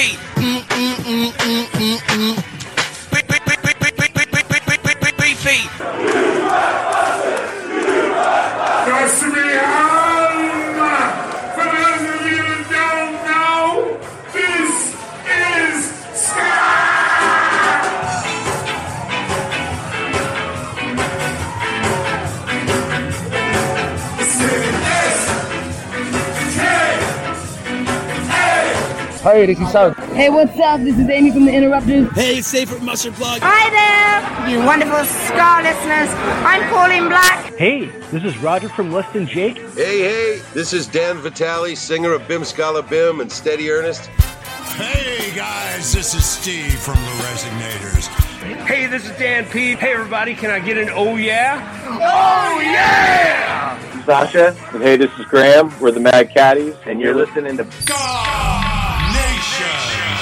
beefy. Beefy. For those of you who don't know, this is Ska! Hey, this is Sam. Hey, what's up? This is Amy from The Interrupters. Hey, it's Dave from Mustard Blog. Hi there, you wonderful Ska listeners. I'm Pauline Black. Hey, this is Roger from Less Than Jake. Hey, this is Dan Vitale, singer of Bim Scala Bim and Steady Ernest. Hey guys, this is Steve from The Resignators. Hey, this is Dan P. Hey, everybody, can I get an oh yeah? Oh yeah! Sasha, and hey, this is Graham. We're the Mad Caddies, and you're listening to Ska Nation.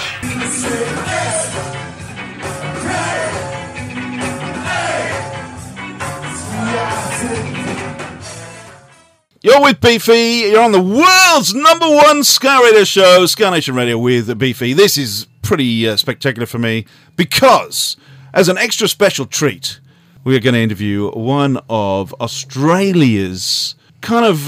You're with Beefy. You're on the world's #1 Ska Radio show, Ska Nation Radio with Beefy. This is pretty spectacular for me because, as an extra special treat, we are going to interview one of Australia's kind of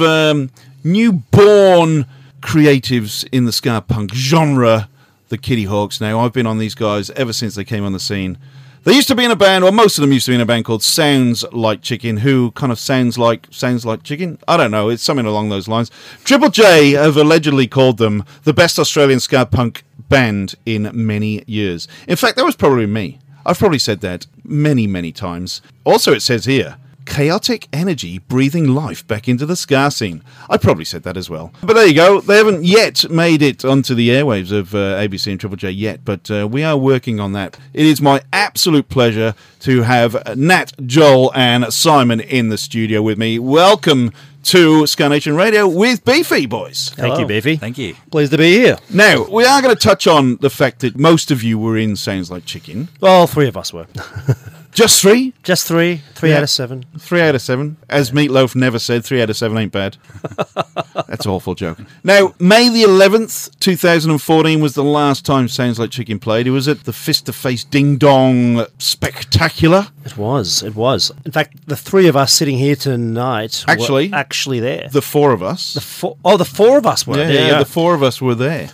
newborn creatives in the ska punk genre, the Kitty Hawks. Now, I've been on these guys ever since they came on the scene. They used to be in a band, or most of them used to be in a band called Sounds Like Chicken, who kind of sounds like chicken? I don't know, it's something along those lines. Triple J have allegedly called them the best Australian ska punk band in many years. In fact, that was probably me. I've probably said that many, many times. Also, it says here, chaotic energy breathing life back into the ska scene. I probably said that as well. But there you go. They haven't yet made it onto the airwaves of ABC and Triple J yet, but we are working on that. It is my absolute pleasure to have Nat, Joel, and Simon in the studio with me. Welcome to Ska Nation Radio with Beefy, boys. Thank you, Beefy. Thank you. Pleased to be here. Now, we are going to touch on the fact that most of you were in Sounds Like Chicken. Well, 3 of us were. Just 3? Just 3. 3 out of 7. 3 out of 7. As Meatloaf never said, 3 out of 7 ain't bad. That's an awful joke. Now, May the 11th, 2014 was the last time Sounds Like Chicken played. It was at the Fist to Face Ding Dong Spectacular. It was. In fact, the 3 of us sitting here tonight Actually, were actually there. The 4 of us. The 4 of us were there. Yeah, the 4 of us were there.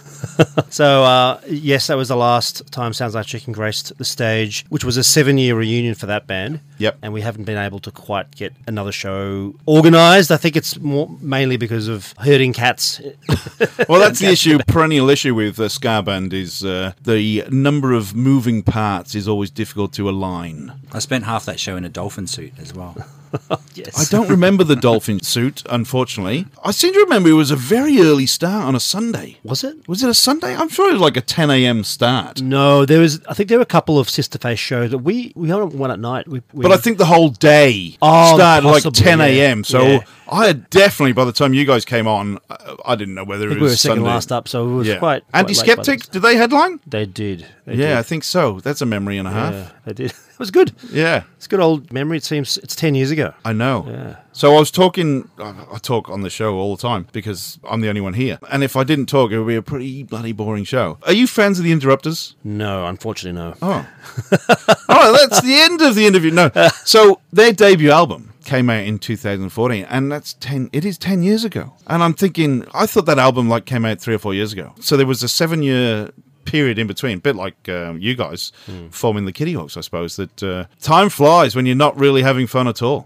So, yes, that was the last time Sounds Like Chicken graced the stage, which was a 7-year reunion for that band. Yep. And we haven't been able to quite get another show organised. I think it's mainly because of herding cats. Well, that's the issue, perennial issue with Ska Band is the number of moving parts is always difficult to align. I spent half that show in a dolphin suit as well. Yes. I don't remember the dolphin suit, unfortunately. I seem to remember it was a very early start on a Sunday. Was it? Was it a Sunday? I'm sure it was like a 10 a.m. start. No, I think there were a couple of Sister Face shows that we had one at night. But I think the whole day started like 10 a.m. So yeah. I had definitely, by the time you guys came on, I didn't know whether it was we were second Sunday. last up, so it was quite Anti-Skeptic, did they headline? They did. I think so. That's a memory and a half. Yeah, they did. It was good. Yeah. It's good old memory. It seems it's 10 years ago. I know. Yeah. So I was talking, I talk on the show all the time because I'm the only one here. And if I didn't talk, it would be a pretty bloody boring show. Are you fans of the Interrupters? No, unfortunately, no. Oh. All right, that's the end of the interview. No. So their debut album came out in 2014, and it is 10 years ago. And I'm thinking, I thought that album came out 3 or 4 years ago. So there was a 7-year period in between, a bit like you guys forming the Kitty Hawks, I suppose, that time flies when you're not really having fun at all.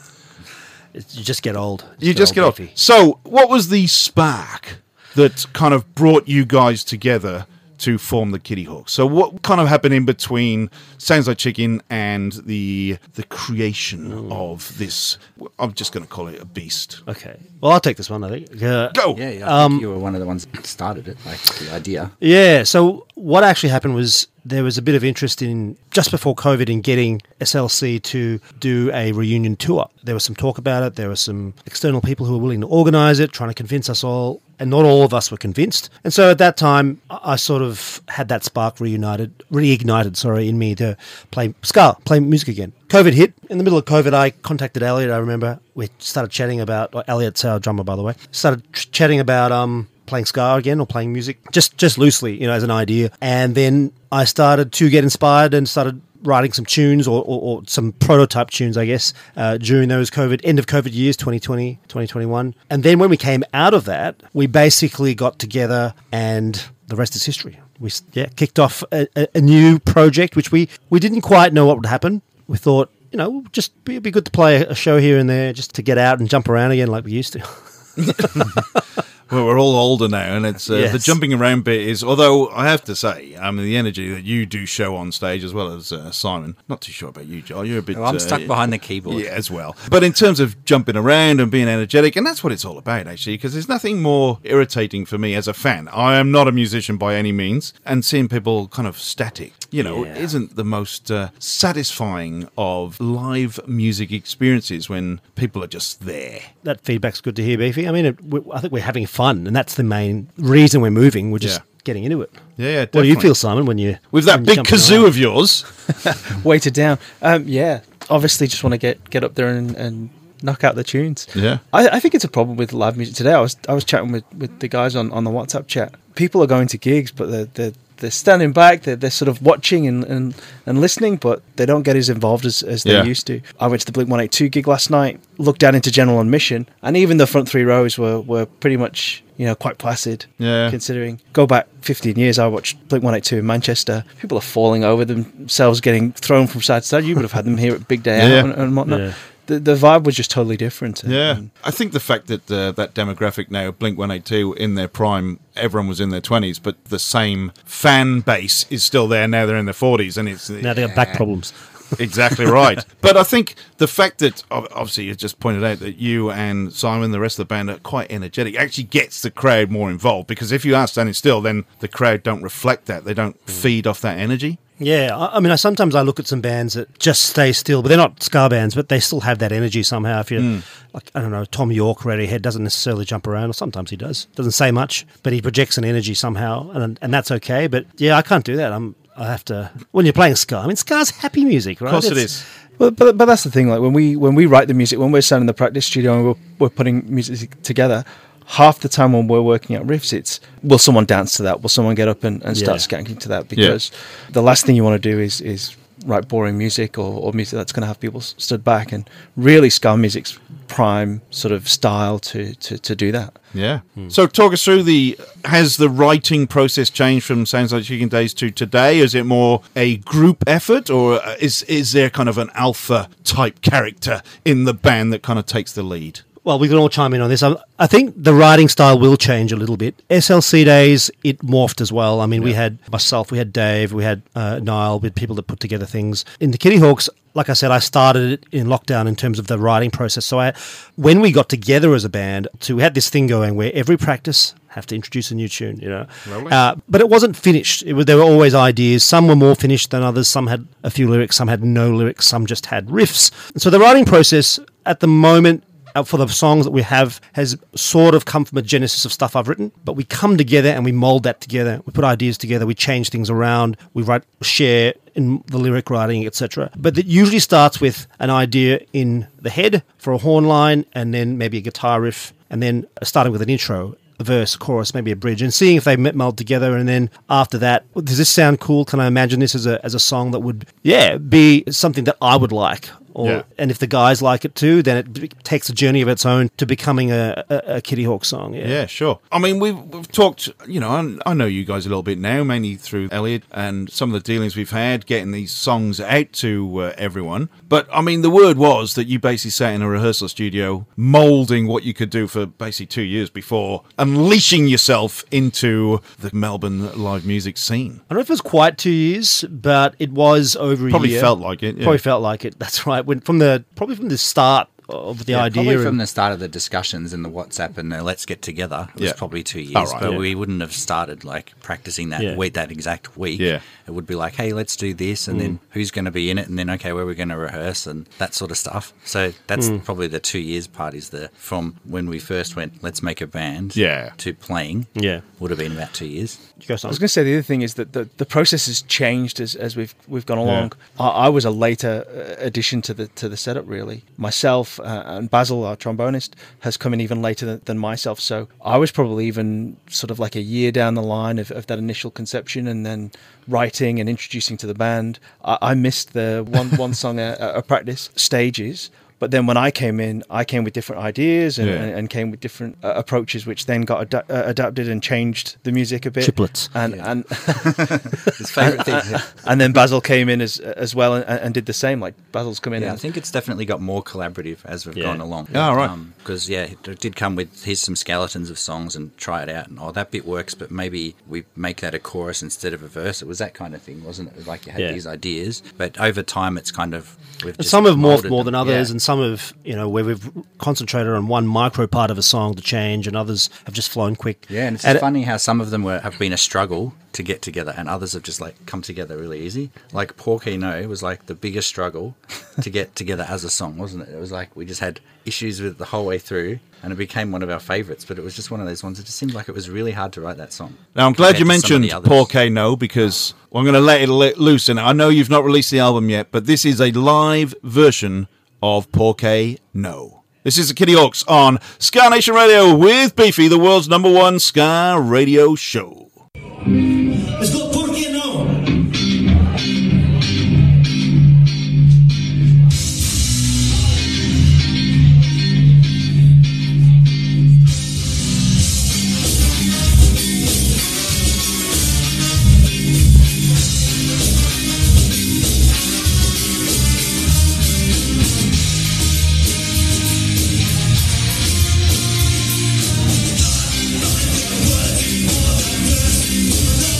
You just get old. You just get old. So what was the spark that kind of brought you guys together to form the Kitty Hawks? So what kind of happened in between Sounds Like Chicken and the creation of this? I'm just going to call it a beast. Okay. Well, I'll take this one, I think. Go! Yeah, I think you were one of the ones that started it, the idea. Yeah, so what actually happened was there was a bit of interest in, just before COVID, in getting SLC to do a reunion tour. There was some talk about it. There were some external people who were willing to organise it, trying to convince us all, and not all of us were convinced. And so at that time, I sort of had that spark reignited in me to play ska, play music again. COVID hit. In the middle of COVID, I contacted Elliot, I remember. We started chatting about, Elliot's our drummer, by the way, started chatting about playing ska again or playing music, just loosely, as an idea. And then I started to get inspired and started writing some tunes or some prototype tunes, I guess, during those end of COVID years, 2020, 2021. And then when we came out of that, we basically got together and the rest is history. We kicked off a new project, which we didn't quite know what would happen. We thought, just it'd be good to play a show here and there just to get out and jump around again like we used to. Well, we're all older now, and it's the jumping around bit is. Although I have to say, the energy that you do show on stage, as well as Simon. Not too sure about you, Joel. You're a bit. I'm stuck behind the keyboard. Yeah, as well. But in terms of jumping around and being energetic, and that's what it's all about, actually. Because there's nothing more irritating for me as a fan. I am not a musician by any means, and seeing people kind of static, isn't the most satisfying of live music experiences when people are just there. That feedback's good to hear, Beefy. I think we're having fun, and that's the main reason we're moving. We're just getting into it. Yeah, definitely. What do you feel, Simon, when you with that big kazoo of yours weighted down? Obviously, just want to get up there and knock out the tunes. Yeah, I think it's a problem with live music today. I was chatting with the guys on the WhatsApp chat. People are going to gigs, but they're standing back, they're sort of watching and listening, but they don't get as involved as they used to. I went to the Blink-182 gig last night, looked down into general admission, and even the front three rows were pretty much, quite placid, considering. Go back 15 years, I watched Blink-182 in Manchester. People are falling over themselves, getting thrown from side to side. You would have had them here at Big Day Out and whatnot. Yeah. The vibe was just totally different. I think the fact that that demographic now, Blink-182, in their prime, everyone was in their 20s, but the same fan base is still there. Now they're in their 40s, and now they got back problems. Exactly right. But I think the fact that, obviously, you just pointed out that you and Simon, the rest of the band, are quite energetic, actually gets the crowd more involved. Because if you are standing still, then the crowd don't reflect that. They don't feed off that energy. Yeah, sometimes I look at some bands that just stay still, but they're not ska bands, but they still have that energy somehow. If you're, Tom York, Radiohead doesn't necessarily jump around, or sometimes he does. Doesn't say much, but he projects an energy somehow, and that's okay. But yeah, I can't do that. I have to, when you're playing ska, ska's happy music, right? Of course it is. But that's the thing, like when we write the music, when we're sitting in the practice studio and we're putting music together, half the time when we're working out riffs, it's will someone dance to that? Will someone get up and start skanking to that? Because the last thing you want to do is write boring music or music that's going to have people stood back. And really, ska music's prime sort of style to do that. Yeah. So talk us through has the writing process changed from Sounds Like Chicken days to today? Is it more a group effort, or is there kind of an alpha type character in the band that kind of takes the lead? Well, we can all chime in on this. I think the writing style will change a little bit. SLC days, it morphed as well. We had myself, we had Dave, we had Niall, with people that put together things. In the Kitty Hawks, like I said, I started it in lockdown in terms of the writing process. So when we got together as a band, we had this thing going where every practice have to introduce a new tune, but it wasn't finished. There were always ideas. Some were more finished than others. Some had a few lyrics, some had no lyrics, some just had riffs. And so the writing process at the moment for the songs that we have has sort of come from a genesis of stuff I've written, but we come together and we mold that together. We put ideas together, we change things around, we share in the lyric writing, etc. But it usually starts with an idea in the head for a horn line, and then maybe a guitar riff, and then starting with an intro, a verse, chorus, maybe a bridge, and seeing if they meld together. And then after that, does this sound cool? Can I imagine this as a song that would be something that I would like? And if the guys like it too, then it takes a journey of its own to becoming a Kitty Hawk song. Yeah, sure. We've talked, I know you guys a little bit now, mainly through Elliot and some of the dealings we've had getting these songs out to everyone. But, the word was that you basically sat in a rehearsal studio moulding what you could do for basically 2 years before unleashing yourself into the Melbourne live music scene. I don't know if it was quite 2 years, but it was over a year. Probably felt like it. Yeah. Probably felt like it, that's right. From the start of the idea. Probably from the start of the discussions in the WhatsApp and the Let's Get Together. It was probably 2 years, but we wouldn't have started practicing that that exact week. Yeah. It would be like, hey, let's do this, and then who's going to be in it, and then, okay, where we're going to rehearse, and that sort of stuff. So that's probably the 2 years part is from when we first went, let's make a band, to playing. Yeah. Would have been about 2 years. I was going to say the other thing is that the process has changed as we've gone along. I was a later addition to the setup, really. Myself, and Basil, our trombonist, has come in even later than myself. So I was probably even sort of like a year down the line of that initial conception, and then writing and introducing to the band. I missed the one song a practice stages. But then when I came with different ideas and came with different approaches, which then got adapted and changed the music a bit. Triplets. And his favourite thing. And then Basil came in as well and did the same. Like Basil's come in. Yeah, I think it's definitely got more collaborative as we've gone along. Oh, right. Because, it did come with, here's some skeletons of songs and try it out. And, that bit works, but maybe we make that a chorus instead of a verse. It was that kind of thing, wasn't it? Like you had these ideas. But over time, it's kind of... Some have morphed more than others, and some have, where we've concentrated on one micro part of a song to change, and others have just flown quick. Yeah, and it's funny how some of them have been a struggle to get together, and others have just come together really easy. Like Porque No was like the biggest struggle to get together as a song, wasn't it? It was like we just had issues with it the whole way through, and it became one of our favourites, but it was just one of those ones. It just seemed like it was really hard to write that song. Now, I'm glad you mentioned Porque No, because I'm going to let it loose. And I know you've not released the album yet, but this is a live version of Porque No. This is the Kitty Hawks on Ska Nation Radio with Beefy, the world's #1 ska radio show. Let's go, Porque No. Words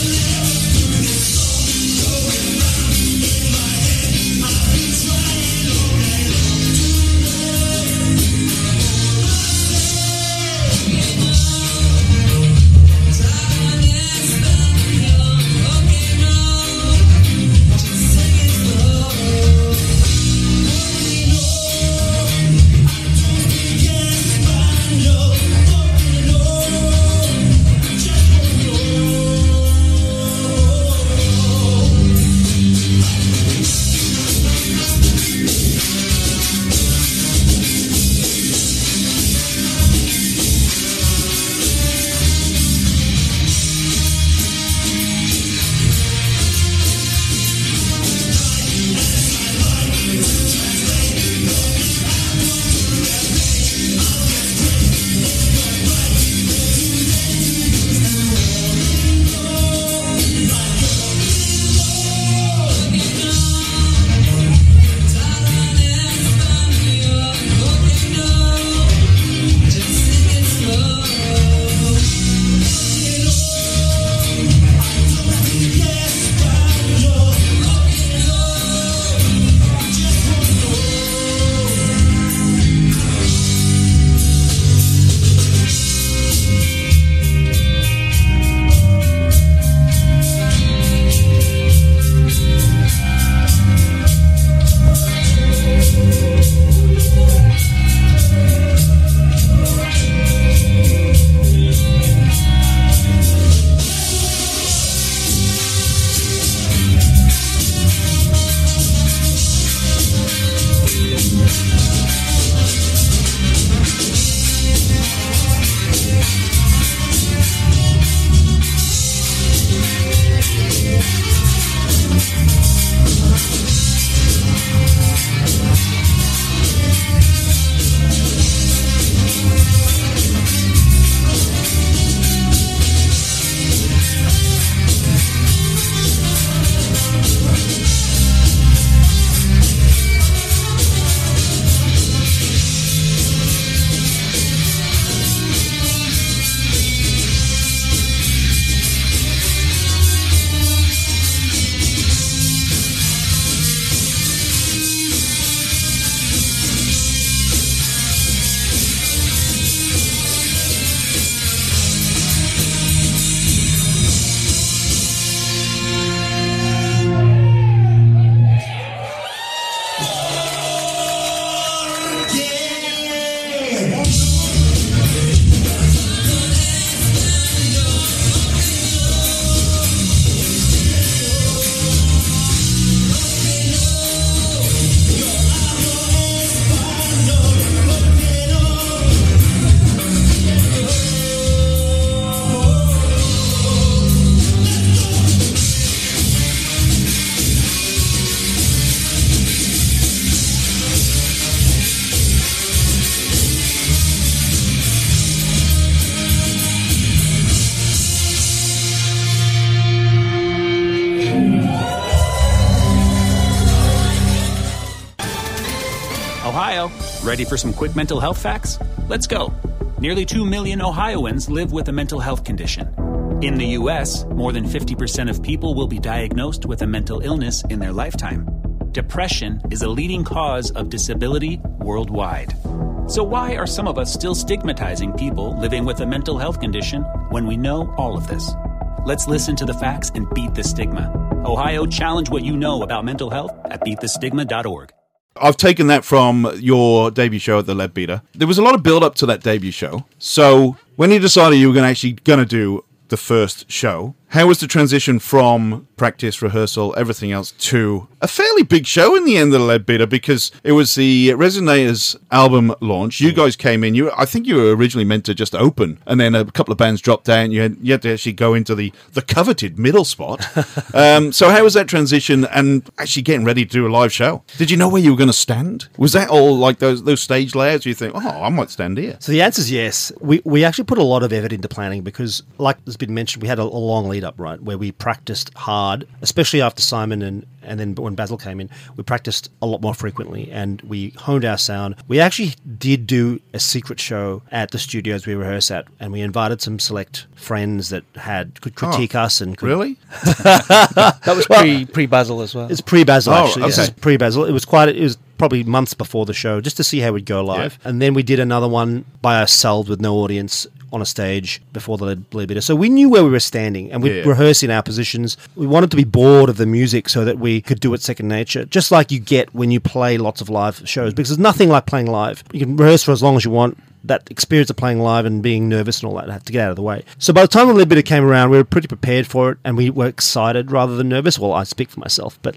Ready for some quick mental health facts? Let's go. Nearly 2 million Ohioans live with a mental health condition. In the U.S., more than 50% of people will be diagnosed with a mental illness in their lifetime. Depression is a leading cause of disability worldwide. So why are some of us still stigmatizing people living with a mental health condition when we know all of this? Let's listen to the facts and beat the stigma. Ohio, challenge what you know about mental health at beatthestigma.org. I've taken that from your debut show at the Leadbeater. There was a lot of build-up to that debut show. So when you decided you were going to do the first show, how was the transition from practice, rehearsal, everything else to a fairly big show in the end of the Leadbeater? Because it was the Resonators album launch. You guys came in. I think you were originally meant to just open, and then a couple of bands dropped out, and you had to actually go into the coveted middle spot. So how was that transition and actually getting ready to do a live show? Did you know where you were going to stand? Was that all like those stage layouts? You think, I might stand here? So the answer is yes. We actually put a lot of effort into planning because, like has been mentioned, we had a long lead up, right, where we practiced hard, especially after Simon and then when Basil came in, we practiced a lot more frequently and we honed our sound. We actually did do a secret show at the studios we rehearse at, and we invited some select friends that could critique us and could... Really? That was pre-Basil as well. It's pre-Basil, actually. Okay. This is pre-Basil. It was probably months before the show, just to see how we'd go live. Yeah. And then we did another one by ourselves with no audience on a stage before the Leadbeater. So we knew where we were standing and we'd rehearse in our positions. We wanted to be bored of the music so that we could do it second nature, just like you get when you play lots of live shows, because there's nothing like playing live. You can rehearse for as long as you want. That experience of playing live and being nervous and all that had to get out of the way. So by the time the Leadbeater came around, we were pretty prepared for it, and we were excited rather than nervous. Well, I speak for myself, but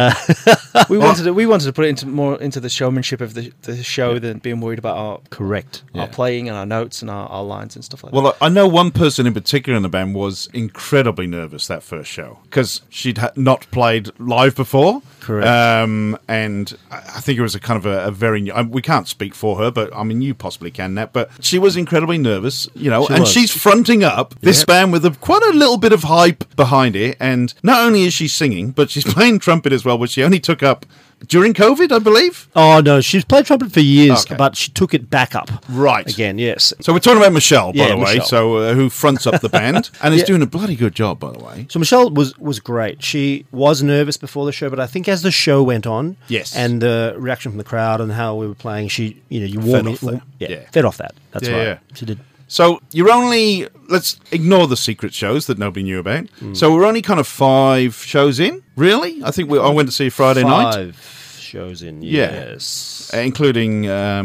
we wanted to put it more into the showmanship of the show than being worried about our playing and our notes and our lines and stuff like that. Well, I know one person in particular in the band was incredibly nervous that first show because she'd not played live before. Correct. And I think it was a kind of a very... we can't speak for her, but I mean, you possibly can, Nat, but she was incredibly nervous, she's fronting up this band with quite a little bit of hype behind it, and not only is she singing, but she's playing trumpet as well, which she only took up during COVID, I believe? Oh, no, she's played trumpet for years, but she took it back up. Right. Again, yes. So we're talking about Michelle, by the way, Michelle. so who fronts up the band, and is doing a bloody good job, by the way. So Michelle was great. She was nervous before the show, but I think as the show went on, and the reaction from the crowd and how we were playing, she, you warmed fed off that. That's right. Yeah. She did. So you're only, let's ignore the secret shows that nobody knew about. So we're only kind of 5 shows in, really? I think I went to see Friday night. 5 shows in, yes. Including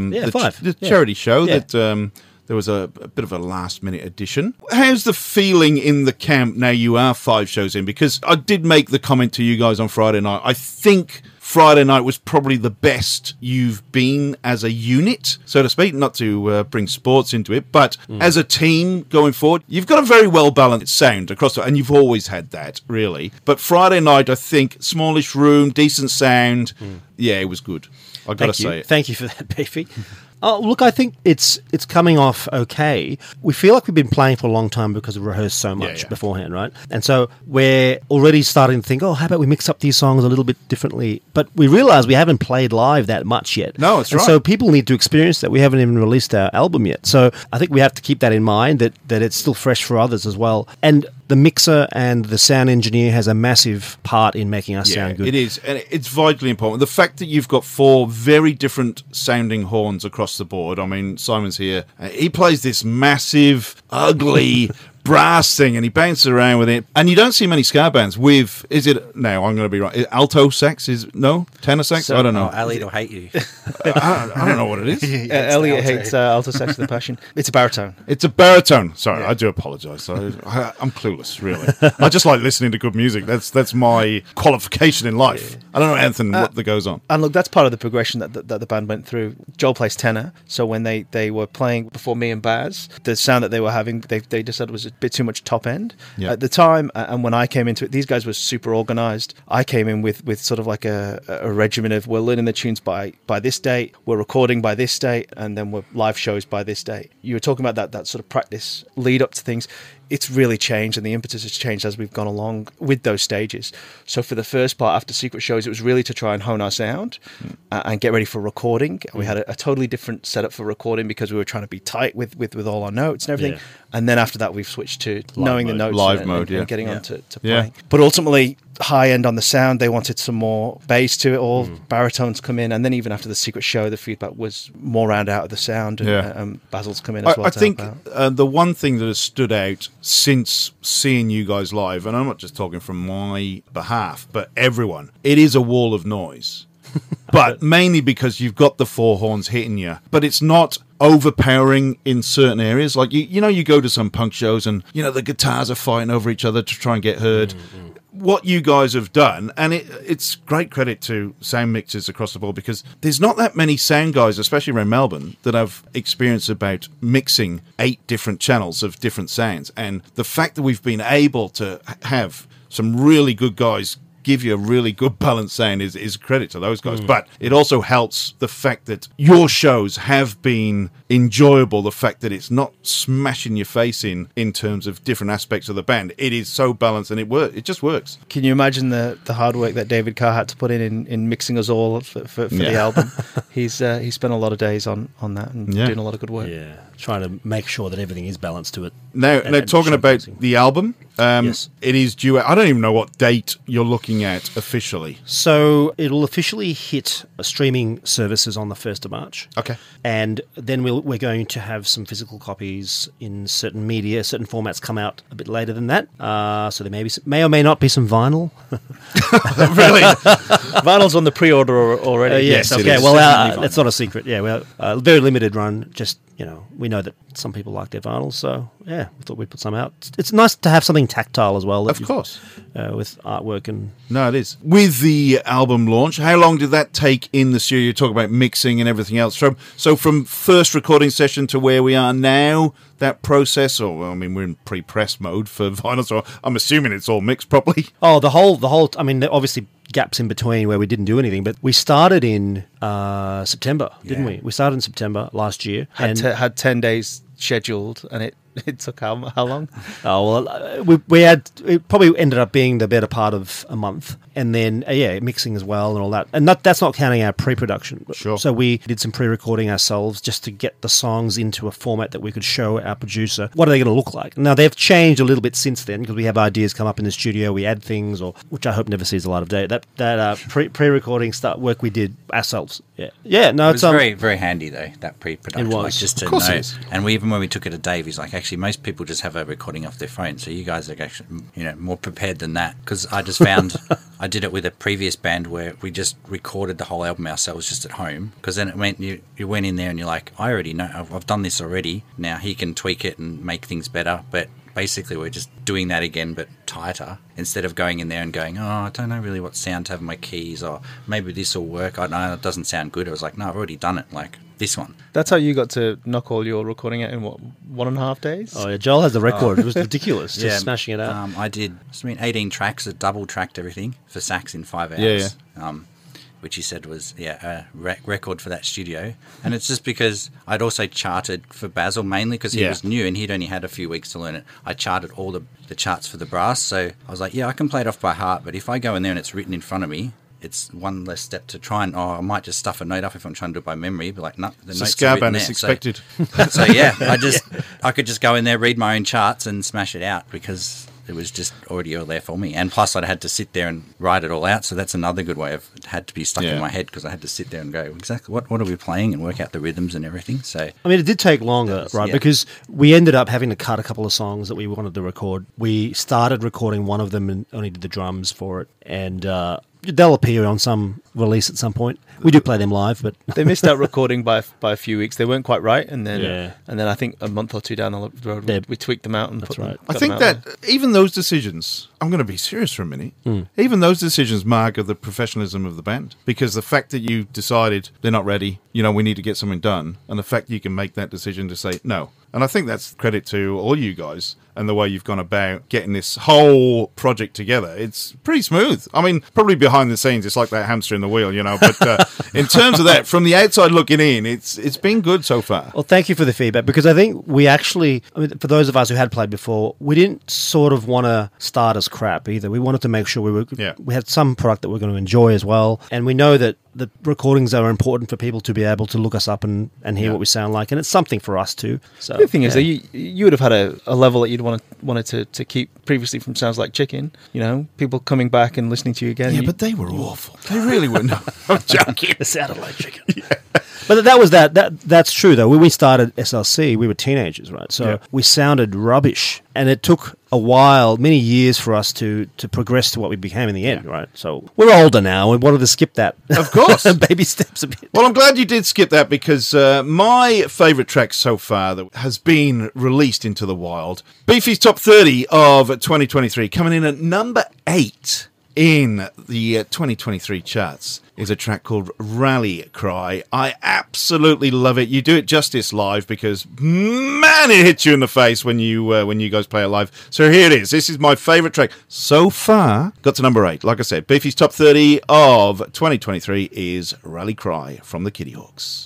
the charity show that there was a bit of a last-minute addition. How's the feeling in the camp now you are 5 shows in? Because I did make the comment to you guys on Friday night. I think Friday night was probably the best you've been as a unit, so to speak, not to bring sports into it, but as a team going forward, you've got a very well-balanced sound across and you've always had that, really. But Friday night, I think, smallish room, decent sound, it was good. I've got to say it. Thank you for that, Beefy. Oh, look, I think it's coming off okay. We feel like we've been playing for a long time because we've rehearsed so much beforehand, right? And so we're already starting to think, how about we mix up these songs a little bit differently? But we realise we haven't played live that much yet. No, that's right. So people need to experience that. We haven't even released our album yet. So I think we have to keep that in mind, that it's still fresh for others as well. And the mixer and the sound engineer has a massive part in making us sound good. It is, and it's vitally important. The fact that you've got 4 very different sounding horns across the board. I mean, Simon's here. He plays this massive, ugly brass thing, and he bounces around with it. And you don't see many ska bands with, I'm going to be right, alto sax? Tenor sax? I don't know. Elliot will hate you. I don't know what it is. Elliot hates alto sax with a passion. It's a baritone. It's a baritone. Sorry, I do apologise. I'm clueless, really. I just like listening to good music. That's my qualification in life. I don't know anything what goes on. And look, that's part of the progression that the band went through. Joel plays tenor, so when they were playing before me and Baz, the sound that they were having, they decided was a bit too much top end at the time. And when I came into it, these guys were super organised. I came in with sort of like a regimen of, we're learning the tunes by this date, we're recording by this date, and then we're live shows by this date. You were talking about that sort of practice lead up to things. it's really changed, and the impetus has changed as we've gone along with those stages. So for the first part, after Secret Shows, it was really to try and hone our sound and get ready for recording. We had a totally different setup for recording because we were trying to be tight with all our notes and everything. And then after that, we've switched to knowing the notes and getting on to playing. But ultimately, high end on the sound, they wanted some more bass to it all, baritones come in, and then even after the Secret Show, the feedback was more round out of the sound, and Basil's come in as well. I think the one thing that has stood out since seeing you guys live, and I'm not just talking from my behalf, but everyone, it is a wall of noise. But mainly because you've got the four horns hitting you, but it's not overpowering in certain areas. Like, you go to some punk shows and, the guitars are fighting over each other to try and get heard. What you guys have done, and it's great credit to sound mixers across the board, because there's not that many sound guys, especially around Melbourne, that have experience about mixing 8 different channels of different sounds. And the fact that we've been able to have some really good guys give you a really good balanced sound is credit to those guys. But it also helps the fact that your shows have been enjoyable, the fact that it's not smashing your face in terms of different aspects of the band. It is so balanced, and it just works. Can you imagine the hard work that David Carr had to put in mixing us all for the album? He spent a lot of days on that and doing a lot of good work. Yeah, trying to make sure that everything is balanced to it. Now talking about the album, yes. It is due. I don't even know what date you're looking at officially. So it'll officially hit streaming services on the 1st of March. Okay. And then we're going to have some physical copies in certain media, certain formats come out a bit later than that. So there may or may not be some vinyl. Really? Vinyl's on the pre-order already. Yes. Okay. Well, that's not a secret. Yeah. Well, a very limited run. Just, we know that some people like their vinyls, so yeah, we thought we'd put some out. It's nice to have something tactile as well. Of course. With artwork and... No, it is. With the album launch, how long did that take in the studio? You talk about mixing and everything else. So from first recording session to where we are now, that process, we're in pre-press mode for vinyl, so I'm assuming it's all mixed properly. Oh, the whole. There obviously gaps in between where we didn't do anything, but we started in September, didn't we? We started in September last year. Had 10 days scheduled, and it took how long? Oh, well, it probably ended up being the better part of a month. And then, mixing as well and all that. And that's not counting our pre-production. Sure. So we did some pre-recording ourselves just to get the songs into a format that we could show our producer. What are they going to look like? Now, they've changed a little bit since then because we have ideas come up in the studio. We add things, which I hope never sees the light of day. That pre-recording work we did ourselves. Yeah. No, it was very, very handy, though, that pre-production. It was. Just to know. And even when we took it to Dave, he's like, actually, most people just have a recording off their phone. So you guys are actually, more prepared than that. Because I just found... I did it with a previous band where we just recorded the whole album ourselves just at home, because then it went you went in there and you're like, I already know, I've done this already. Now he can tweak it and make things better, but basically we're just doing that again but tighter, instead of going in there and going, I don't know really what sound to have in my keys, or maybe this will work. I know it doesn't sound good. I was like, no, I've already done it, like this one. That's how you got to knock all your recording out in 1.5 days? Oh yeah, Joel has the record. It was ridiculous, just smashing it out. I did 18 tracks, I double tracked everything for sax in 5 hours. Which he said was a record for that studio. And it's just because I'd also charted for Basil mainly because he was new and he'd only had a few weeks to learn it. I charted all the charts for the brass, so I was like, I can play it off by heart, but if I go in there and it's written in front of me, it's one less step to try and, I might just stuff a note up if I'm trying to do it by memory, but like, no, the notes are written there. It's expected. So I could just go in there, read my own charts and smash it out because it was just already all there for me. And plus I'd had to sit there and write it all out, so that's another good way of it had to be stuck in my head, because I had to sit there and go, exactly what are we playing, and work out the rhythms and everything. So it did take longer, because we ended up having to cut a couple of songs that we wanted to record. We started recording one of them and only did the drums for it, and they'll appear on some release at some point. We do play them live, but they missed out recording by a few weeks. They weren't quite right, and then I think a month or two down the road we tweaked them out and put them. I think that even those decisions, I'm going to be serious for a minute. Even those decisions mark the professionalism of the band, because the fact that you decided they're not ready, we need to get something done, and the fact that you can make that decision to say no. And I think that's credit to all you guys and the way you've gone about getting this whole project together. It's pretty smooth. I mean, probably behind the scenes, it's like that hamster in the wheel, you know. But in terms of that, from the outside looking in, it's been good so far. Well, thank you for the feedback, because I think we actually, I mean, for those of us who had played before, we didn't sort of want to start as crap either. We wanted to make sure we had some product that we're going to enjoy as well. And we know that the recordings are important for people to be able to look us up and hear what we sound like, and it's something for us too. So the thing is that you would have had a level that you'd wanted to keep previously from Sounds Like Chicken. You know, people coming back and listening to you again. Yeah, but they were awful. They really were. No, I'm joking. It sounded like chicken. Yeah. But that was that's true though. When we started SLC, we were teenagers, right? So we sounded rubbish, and it took a while, many years, for us to progress to what we became in the end, right? So we're older now, and wanted to skip that, of course, baby steps a bit. Well, I'm glad you did skip that, because my favourite track so far that has been released into the wild, Beefy's Top 30 of 2023, coming in at number 8 in the 2023 charts, is a track called Rally Cry. I absolutely love it. You do it justice live, because man, it hits you in the face when you guys play it live. So here it is. This is my favourite track so far. Got to number 8. Like I said, Beefy's Top 30 of 2023 is Rally Cry from the Kitty Hawks.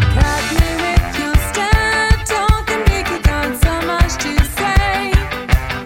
Catch me with your stare, talking, make you got so much to say.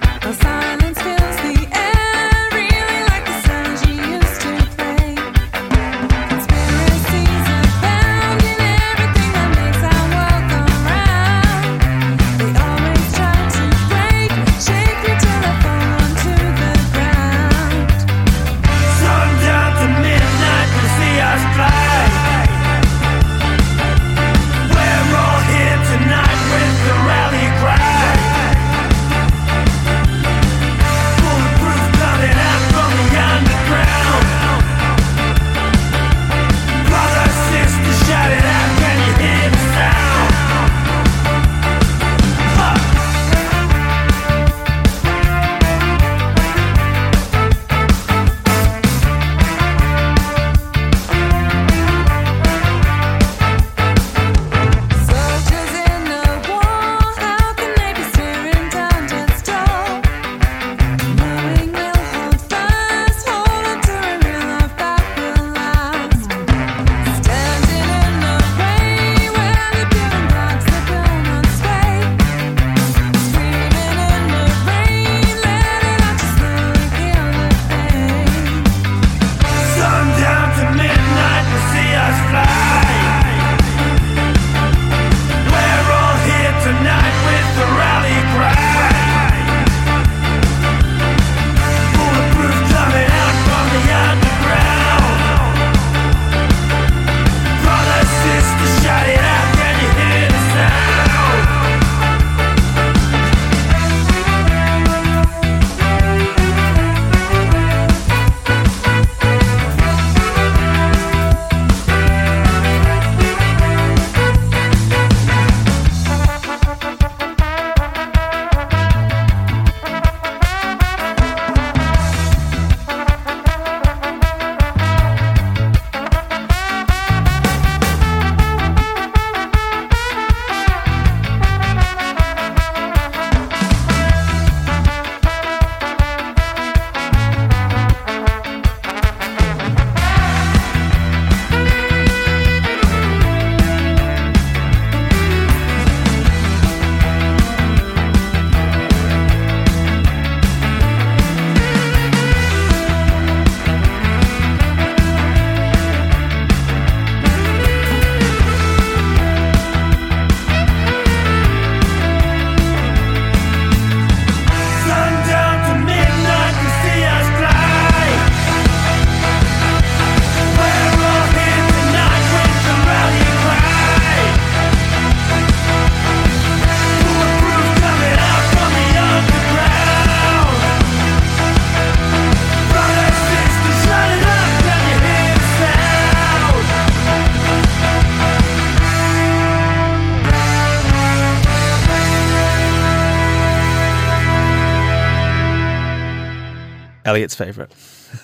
Elliot's favourite.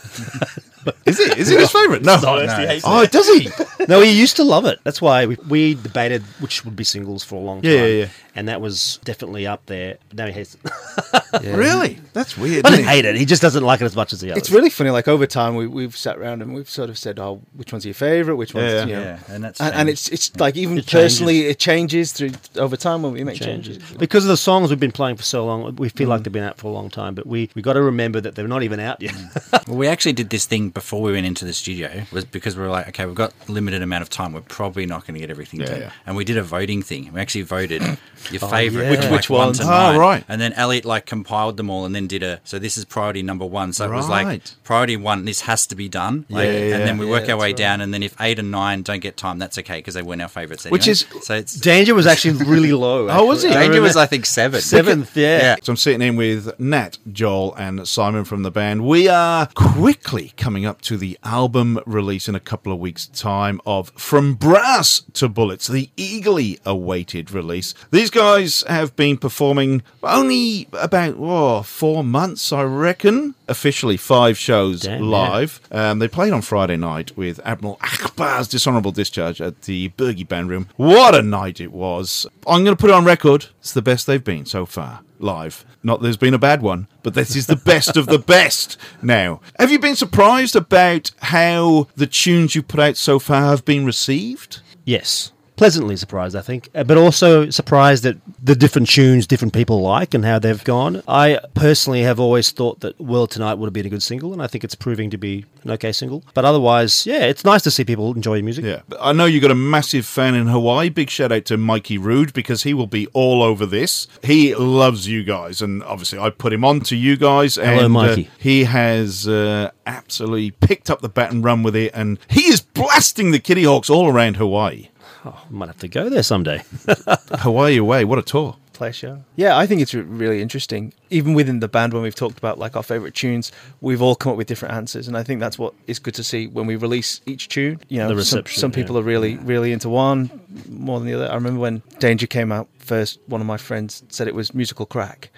Is it? Is it his favourite? No. Oh, does he? No, he used to love it. That's why we debated which would be singles for a long time. Yeah. And that was definitely up there. Now he hates it. Really? That's weird. I didn't hate it. He just doesn't like it as much as the others. It's really funny. Like over time, we've sat around and we've sort of said, "Oh, which one's your favourite? Which one's you know?" And it's like even personally, it changes through over time when we make changes. Because of the songs we've been playing for so long, we feel like they've been out for a long time. But we got to remember that they're not even out yet. Well, we actually did this thing before we went into the studio, was because we were like, okay, we've got limited amount of time. We're probably not going to get everything done. Yeah. And we did a voting thing. We actually voted your favourite, which ones? Right. And then Elliot compiled them all and then did so this is priority number 1. So it was like priority 1, this has to be done. And then we work our way down, and then if 8 and 9 don't get time, that's okay because they weren't our favourites anyway. Which is Danger was actually really low. Oh, was it? Danger was I think 7th. 7th, yeah. So I'm sitting in with Nat, Joel, and Simon from the band. We are quickly coming up to the album release in a couple of weeks' time of From Brass to Bullets, the eagerly awaited release. These guys have been performing only about 4 months, I reckon. Officially 5 shows live. Yeah. They played on Friday night with Admiral Akbar's Dishonourable Discharge at the Bergie Band Room. What a night it was. I'm going to put it on record. It's the best they've been so far. Live. Not there's been a bad one, but this is the best of the best now. Have you been surprised about how the tunes you put out so far have been received? Yes. Pleasantly surprised, I think, but also surprised at the different tunes different people like and how they've gone. I personally have always thought that World Tonight would have been a good single, and I think it's proving to be an okay single. But otherwise, yeah, it's nice to see people enjoy your music. Yeah, I know you got a massive fan in Hawaii. Big shout out to Mikey Rude, because he will be all over this. He loves you guys, and obviously I put him on to you guys. Hello, and, Mikey. He has absolutely picked up the bat and run with it, and he is blasting the Kitty Hawks all around Hawaii. Oh, I might have to go there someday. Hawaii away, what a tour. Play show. Yeah, I think it's really interesting. Even within the band, when we've talked about like our favourite tunes, we've all come up with different answers, and I think that's what is good to see when we release each tune. You know, some people are really into one more than the other. I remember when Danger came out first, one of my friends said it was musical crack.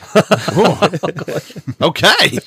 Okay.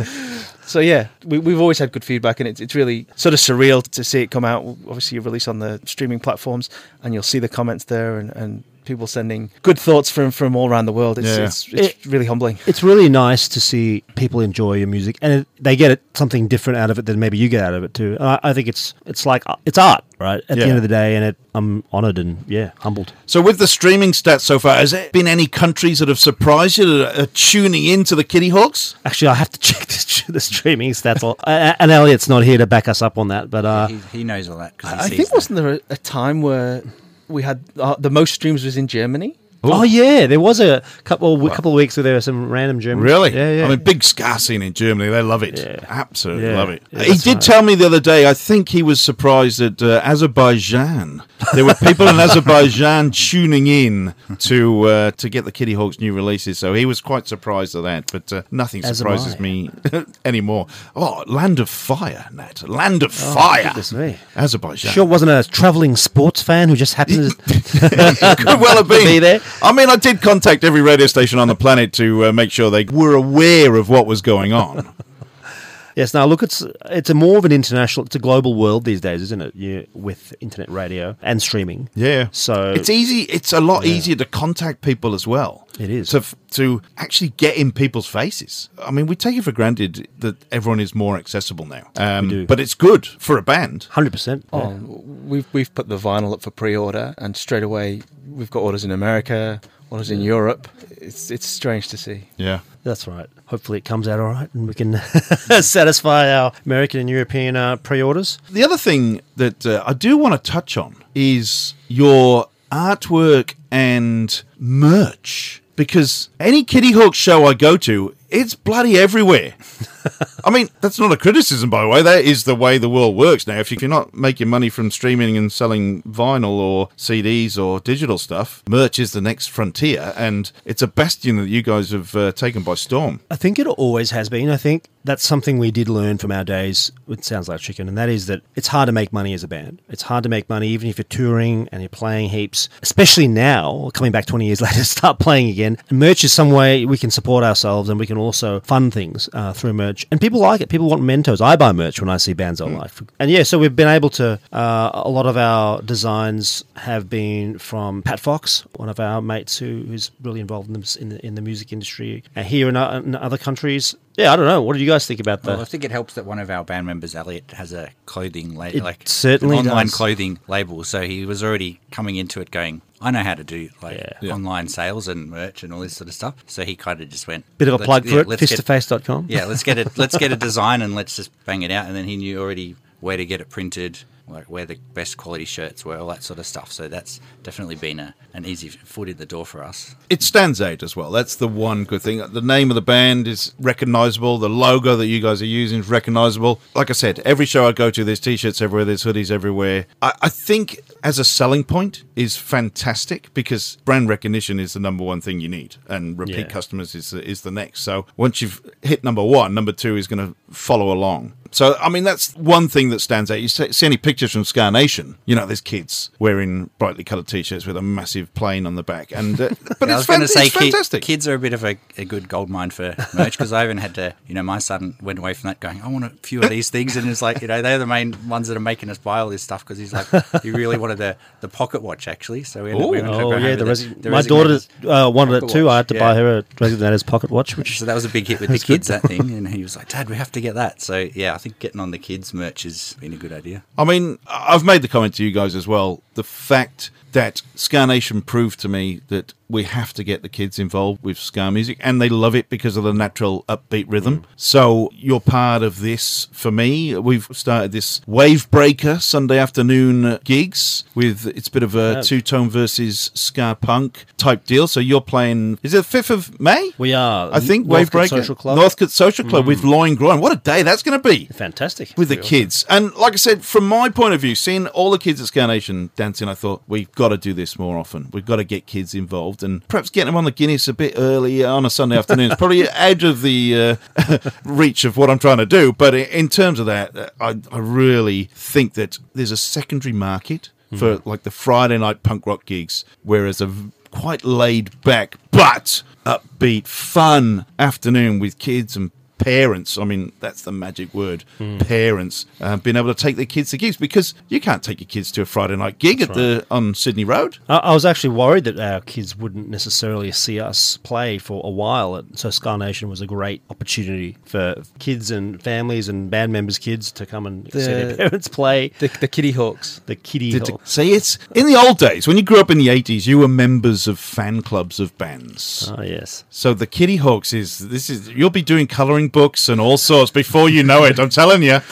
So yeah, we've always had good feedback, and it's really sort of surreal to see it come out. Obviously, you release on the streaming platforms, and you'll see the comments there, and people sending good thoughts from all around the world. It's really humbling. It's really nice to see people enjoy your music, and they get something different out of it than maybe you get out of it too. I think it's like it's art, right? At the end of the day, and I'm honoured and humbled. So with the streaming stats so far, has there been any countries that have surprised you that are tuning into the Kitty Hawks? Actually, I have to check the streaming stats. And Elliot's not here to back us up on that, but he knows all that. I think wasn't there a time where we had the most streams was in Germany? Ooh. Oh yeah, there was a couple of weeks where there were some random Germans. Really? Yeah. I mean, big ska scene in Germany. They love it. Yeah. Absolutely love it. Yeah, he did tell me the other day, I think he was surprised at Azerbaijan. There were people in Azerbaijan tuning in to get the Kitty Hawks new releases, so he was quite surprised at that, but nothing surprises me anymore. Oh, Land of Fire, Nat. Land of Fire. Goodness me. Azerbaijan. Sure wasn't a travelling sports fan who just happened to could well have been. Be there. I mean, I did contact every radio station on the planet to make sure they were aware of what was going on. Yes, now look, it's a more of an international, it's a global world these days, isn't it? With internet radio and streaming. Yeah. So it's easy. It's a lot easier to contact people as well. It is. To actually get in people's faces. I mean, we take it for granted that everyone is more accessible now. We do. But it's good for a band. 100%. Oh, we've put the vinyl up for pre-order, and straight away we've got orders in America, orders in Europe. It's strange to see. Yeah. That's right. Hopefully it comes out all right and we can satisfy our American and European pre-orders. The other thing that I do want to touch on is your artwork and merch. Because any Kitty Hawk show I go to, it's bloody everywhere. I mean, that's not a criticism, by the way. That is the way the world works now. If you're not making money from streaming and selling vinyl or CDs or digital stuff, merch is the next frontier, and it's a bastion that you guys have taken by storm. I think it always has been. I think that's something we did learn from our days with Sounds Like Chicken, and that is that it's hard to make money as a band. It's hard to make money even if you're touring and you're playing heaps, especially now, coming back 20 years later, start playing again. And merch is some way we can support ourselves, and we can also fun things through merch. And people like it. People want mementos. I buy merch when I see bands I like. And yeah, so we've been able to, a lot of our designs have been from Pat Fox, one of our mates who's really involved in the music industry here in other countries. Yeah, I don't know. What do you guys think about that? Well, I think it helps that one of our band members, Elliot, has a clothing certainly an online does. clothing label. So he was already coming into it going, I know how to do online sales and merch and all this sort of stuff. So he kind of just went bit of a plug for it. Fisttoface.com. Yeah, let's get a design and let's just bang it out. And then he knew already where to get it printed, like where the best quality shirts were, all that sort of stuff. So that's definitely been an easy foot in the door for us. It stands out as well. That's the one good thing. The name of the band is recognisable. The logo that you guys are using is recognisable. Like I said, every show I go to, there's T-shirts everywhere, there's hoodies everywhere. I think as a selling point is fantastic because brand recognition is the number one thing you need, and repeat customers is the next. So once you've hit number one, number two is going to follow along. So, I mean, that's one thing that stands out. You see any pictures from Scar Nation, there's kids wearing brightly coloured T-shirts with a massive plane on the back. And but it's fantastic. Kids are a bit of a good goldmine for merch because I even had to, my son went away from that going, I want a few of these things. And it's like, they're the main ones that are making us buy all this stuff because he's like, he really wanted the pocket watch, actually. So we went my daughter wanted it too. I had to buy her a Resonator's pocket watch. So that was a big hit with the kids, that thing. And he was like, Dad, we have to get that. So, yeah, I think getting on the kids' merch has been a good idea. I mean, I've made the comment to you guys as well. The fact that Scar Nation proved to me that we have to get the kids involved with ska music, and they love it because of the natural upbeat rhythm. So you're part of this for me. We've started this Wave Breaker Sunday afternoon gigs with, it's a bit of a two-tone versus ska punk type deal. So you're playing, is it the 5th of May? We are. I think Wave Breaker. Northcote Social Club with Loin Groin. What a day that's going to be. Fantastic. With the kids. And like I said, from my point of view, seeing all the kids at Scar Nation dancing, I thought, we've got to do this more often. We've got to get kids involved, and perhaps getting them on the Guinness a bit early on a Sunday afternoon is probably out of the reach of what I'm trying to do. But in terms of that, I really think that there's a secondary market for like the Friday night punk rock gigs, whereas a quite laid back but upbeat, fun afternoon with kids and parents, I mean, that's the magic word, parents, being able to take their kids to gigs, because you can't take your kids to a Friday night gig on Sydney Road. I was actually worried that our kids wouldn't necessarily see us play for a while, so Scar Nation was a great opportunity for kids and families and band members' kids to come and see their parents play. The Kitty Hawks. The Kitty Hawks. See, it's in the old days, when you grew up in the 80s, you were members of fan clubs of bands. Oh, yes. So the Kitty Hawks you'll be doing colouring books and all sorts before you know it, I'm telling you.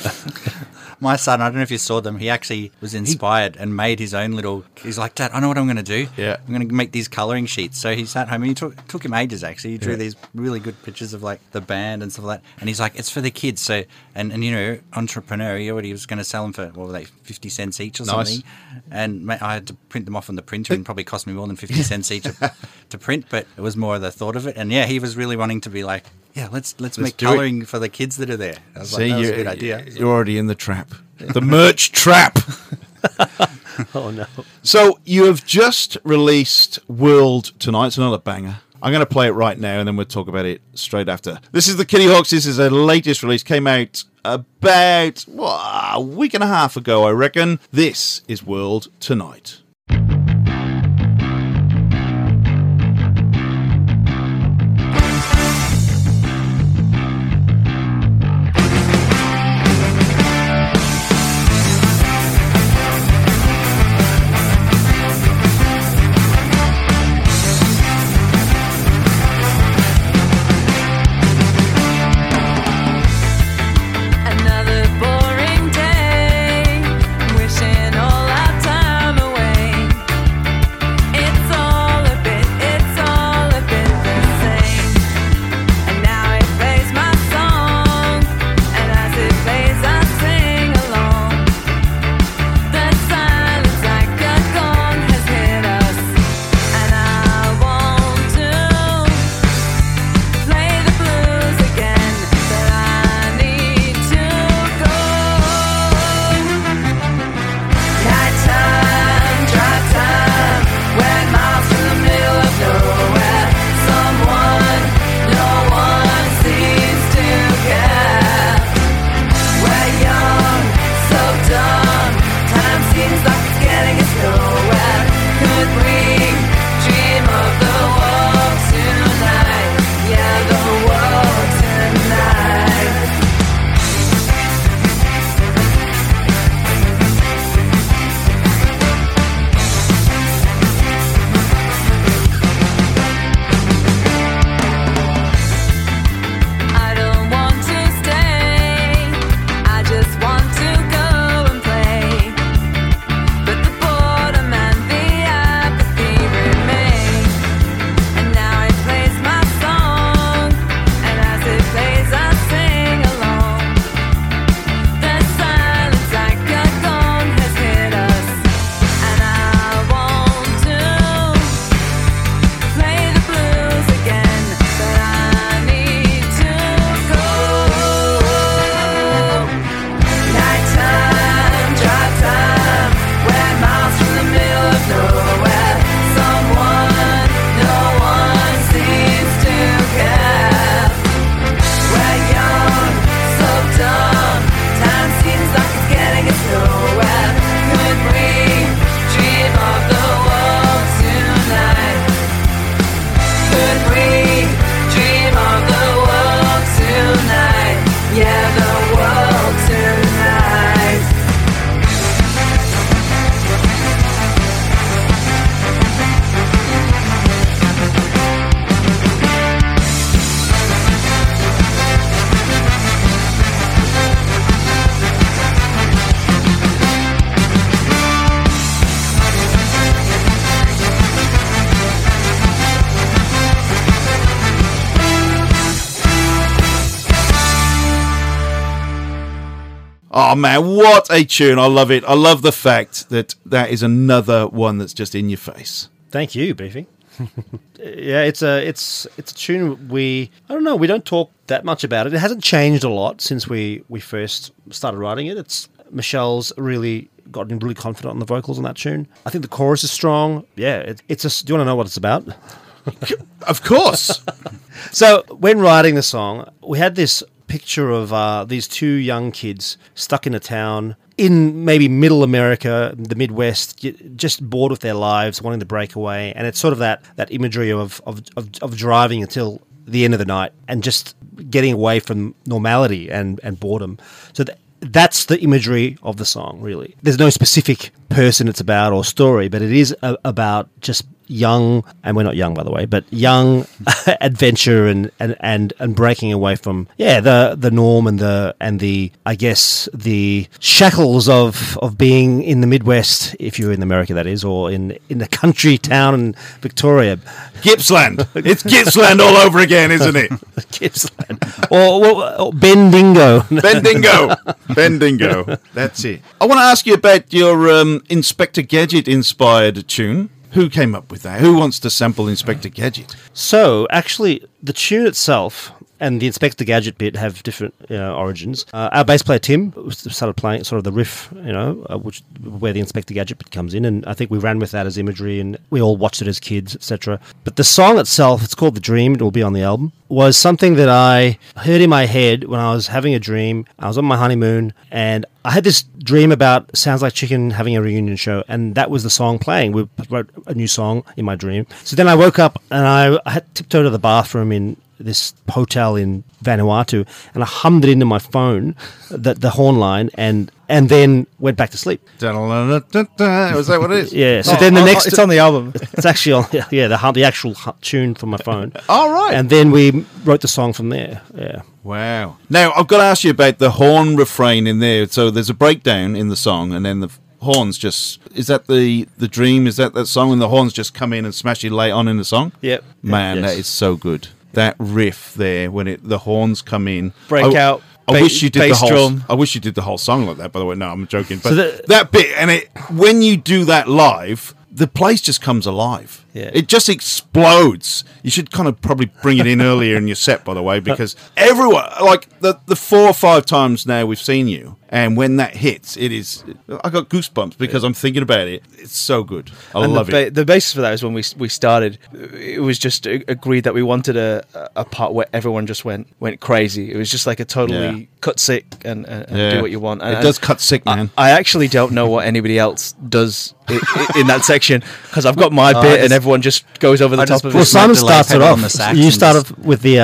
My son, I don't know if you saw them, he actually was inspired and made his own little... He's like, Dad, I know what I'm going to do. Yeah. I'm going to make these colouring sheets. So he sat home and he took him ages, actually. He drew these really good pictures of, like, the band and stuff like that. And he's like, it's for the kids. So, and entrepreneur, he already was going to sell them for, 50 cents each or something. And I had to print them off on the printer, and probably cost me more than 50 cents each to print. But it was more of the thought of it. And, yeah, he was really wanting to be like, let's make colouring for the kids that are there. I was like, that was a good idea. You're already in the trap. The merch trap. Oh, no. So you have just released World Tonight. It's another banger. I'm going to play it right now, and then we'll talk about it straight after. This is the Kitty Hawks. This is their latest release. Came out about a week and a half ago, I reckon. This is World Tonight. Another boring day, wishing all our time away. Oh, man, what a tune. I love it. I love the fact that is another one that's just in your face. Thank you, Beefy. Yeah, it's a tune we don't talk that much about it. It hasn't changed a lot since we first started writing it. Michelle's really gotten really confident on the vocals on that tune. I think the chorus is strong. Yeah, it's just. Do you want to know what it's about? Of course. So when writing the song, we had this picture of these two young kids stuck in a town in maybe middle America, the Midwest, just bored with their lives, wanting to break away. And it's sort of that imagery of driving until the end of the night and just getting away from normality and boredom. So that's the imagery of the song, really. There's no specific person it's about or story, but it is about just young, and we're not young, by the way, but young adventure and breaking away from the norm and the I guess the shackles of being in the Midwest, if you're in America, that is, or in a country town in Victoria. Gippsland. It's Gippsland all over again, isn't it? Gippsland. or Bendigo. Bendigo. That's it. I want to ask you about your Inspector Gadget inspired tune. Who came up with that? Who wants to sample Inspector Gadget? So, actually, the tune itself and the Inspector Gadget bit have different origins. Our bass player, Tim, started playing sort of the riff, where the Inspector Gadget bit comes in, and I think we ran with that as imagery, and we all watched it as kids, etc. But the song itself, it's called The Dream, it will be on the album, was something that I heard in my head when I was having a dream. I was on my honeymoon, and I had this dream about Sounds Like Chicken having a reunion show, and that was the song playing. We wrote a new song in my dream. So then I woke up, and I had tiptoed to the bathroom in this hotel in Vanuatu, and I hummed it into my phone, the horn line, and then went back to sleep. Was that what it is? Yeah. So then it's on the album. It's actually on the actual tune from my phone. All right. And then we wrote the song from there. Yeah. Wow. Now I've got to ask you about the horn refrain in there. So there's a breakdown in the song, and then the horns just... Is that the dream? Is that song when the horns just come in and smash you late on in the song? Yep. Man, yes. That is so good. That riff there when the horns come in, breakout. I wish you did the whole. Drum. I wish you did the whole song like that. By the way, no, I'm joking. But that bit, and when you do that live, the place just comes alive. Yeah. It just explodes. You should kind of probably bring it in earlier in your set, by the way, because everyone, like the 4 or 5 times now we've seen you, and when that hits, it is. I got goosebumps because I'm thinking about it. It's so good. I love it. The basis for that is when we started. It was just agreed that we wanted a part where everyone just went crazy. It was just like a totally cut sick and do what you want. And it does cut sick, man. I actually don't know what anybody else does in that section because I've got my bit and everyone just goes over the top of it. Well, Simon starts it off. You start off with the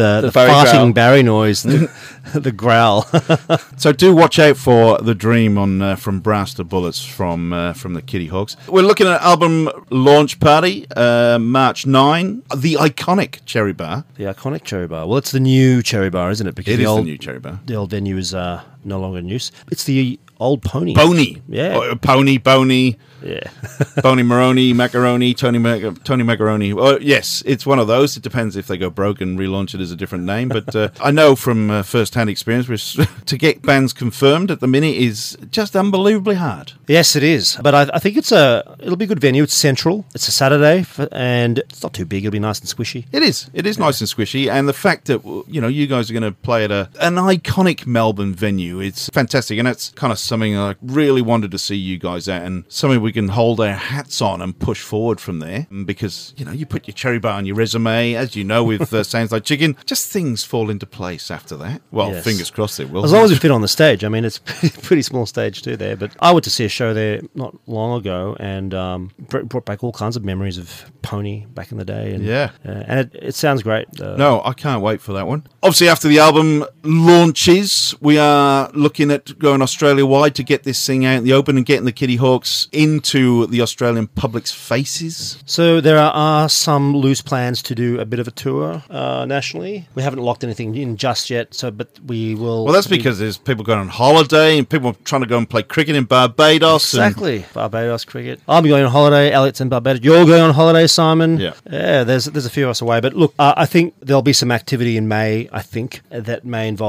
farting Barry noise, the growl. So do watch out for The Dream on From Brass to Bullets from the Kitty Hawks. We're looking at album launch party, March 9. The iconic Cherry Bar. The iconic Cherry Bar. Well, it's the new Cherry Bar, isn't it? Because it is the new Cherry Bar. The old venue is no longer in use. It's the old Pony. Boney. Yeah. Pony, Boney. Yeah. Boney Maroney, Macaroni, Tony Macaroni. Well, yes, it's one of those. It depends if they go broke and relaunch it as a different name. But I know from first-hand experience, to get bands confirmed at the minute is just unbelievably hard. Yes, it is. But I think it'll be a good venue. It's central. It's a Saturday, and it's not too big. It'll be nice and squishy. It is. It is nice and squishy. And the fact that you guys are going to play at an iconic Melbourne venue, it's fantastic. And that's kind of something I really wanted to see you guys at, and something we can hold our hats on and push forward from there, because you put your Cherry Bar on your resume, as you know, with Sounds Like Chicken, just things fall into place after that. Well, yes. Fingers crossed it will. As long as we fit on the stage. I mean, it's a pretty small stage too there, but I went to see a show there not long ago, and brought back all kinds of memories of Pony back in the day, and and it sounds great. No, I can't wait for that one. Obviously, after the album launches, we are looking at going Australia-wide to get this thing out in the open and getting the Kitty Hawks into the Australian public's faces. So there are some loose plans to do a bit of a tour nationally. We haven't locked anything in just yet, but we will. Well, that's because there's people going on holiday and people trying to go and play cricket in Barbados. Exactly, Barbados cricket. I'll be going on holiday. Elliot's in Barbados. You're going on holiday, Simon. Yeah. There's a few of us away, but look, I think there'll be some activity in May. I think that may involve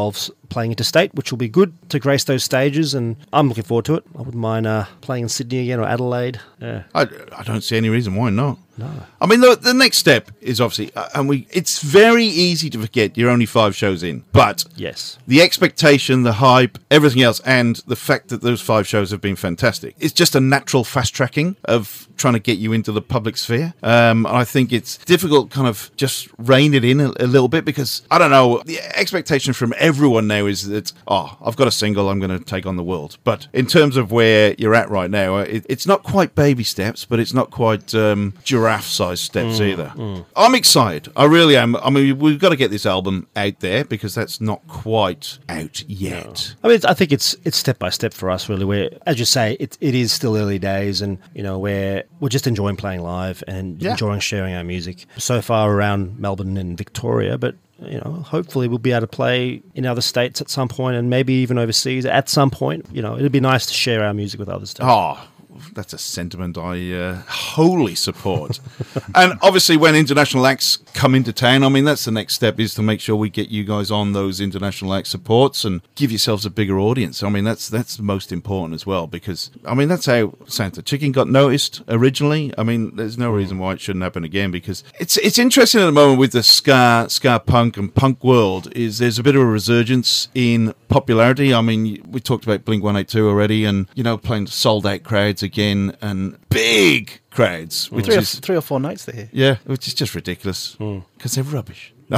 playing interstate, which will be good to grace those stages, and I'm looking forward to it. I wouldn't mind playing in Sydney again or Adelaide. Yeah. I don't see any reason why not. No. I mean, the next step is obviously, it's very easy to forget you're only 5 shows in, but yes, the expectation, the hype, everything else, and the fact that those 5 shows have been fantastic, it's just a natural fast tracking of trying to get you into the public sphere. I think it's difficult kind of just rein it in a little bit, because, I don't know, the expectation from everyone now is that, I've got a single, I'm going to take on the world. But in terms of where you're at right now, it's not quite baby steps, but it's not quite giraffe-sized steps either. I'm excited. I really am. I mean, we've got to get this album out there, because that's not quite out yet. No. I mean, I think it's step by step for us, really. Where, as you say, it is still early days, and we're just enjoying playing live and enjoying sharing our music. So far around Melbourne and Victoria, but hopefully we'll be able to play in other states at some point, and maybe even overseas at some point. It'd be nice to share our music with other states. That's a sentiment I wholly support. And obviously when international acts come into town, I mean, that's the next step, is to make sure we get you guys on those international act supports and give yourselves a bigger audience. I mean, that's the most important as well, because, I mean, that's how Santa Chicken got noticed originally. I mean, there's no reason why it shouldn't happen again, because it's interesting at the moment with the ska punk and punk world, is there's a bit of a resurgence in popularity. I mean, we talked about Blink-182 already, and, playing sold-out crowds again, and big crowds, which is 3 or 4 nights they're here. Yeah, which is just ridiculous, because they're rubbish. No,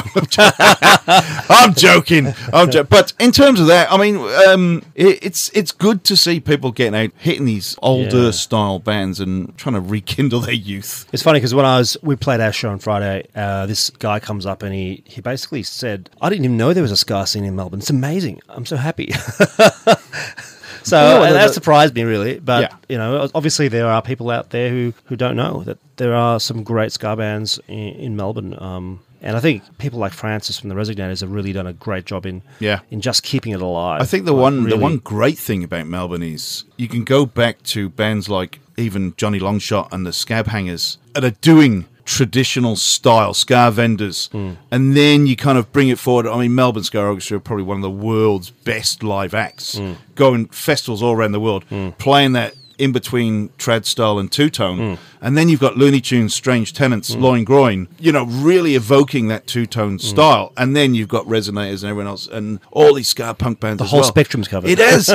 I'm joking. But in terms of that, I mean, it's good to see people getting out, hitting these older style bands and trying to rekindle their youth. It's funny because when we played our show on Friday, this guy comes up and he basically said, "I didn't even know there was a ska scene in Melbourne. It's amazing. I'm so happy." So that surprised me, really. But, obviously there are people out there who don't know that there are some great ska bands in Melbourne. And I think people like Francis from the Resignators have really done a great job in just keeping it alive. I think the one great thing about Melbourne is you can go back to bands like even Johnny Longshot and the Scab Hangers that are doing traditional style ska vendors, and then you kind of bring it forward. I mean, Melbourne Ska Orchestra are probably one of the world's best live acts, going festivals all around the world, playing that in between trad style and two-tone, and then you've got Looney Tunes, Strange Tenants, Loin Groin, really evoking that two-tone style, and then you've got Resonators and everyone else, and all these ska punk bands. The whole spectrum's covered. It is,